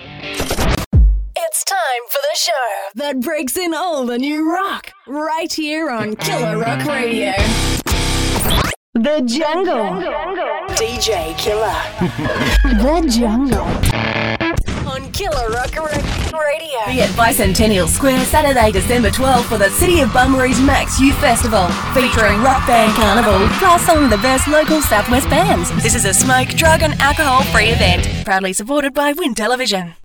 It's time for the show that breaks in all the new rock, right here on Killer Rock Radio. The Jungle. DJ Killer. The Jungle. On Killer Rock Radio. Be at Bicentennial Square Saturday, December 12th for the City of Bunbury's Max Youth Festival, featuring Rock Band Carnival, plus some of the best local Southwest bands. This is a smoke, drug and alcohol-free event, proudly supported by Win Television.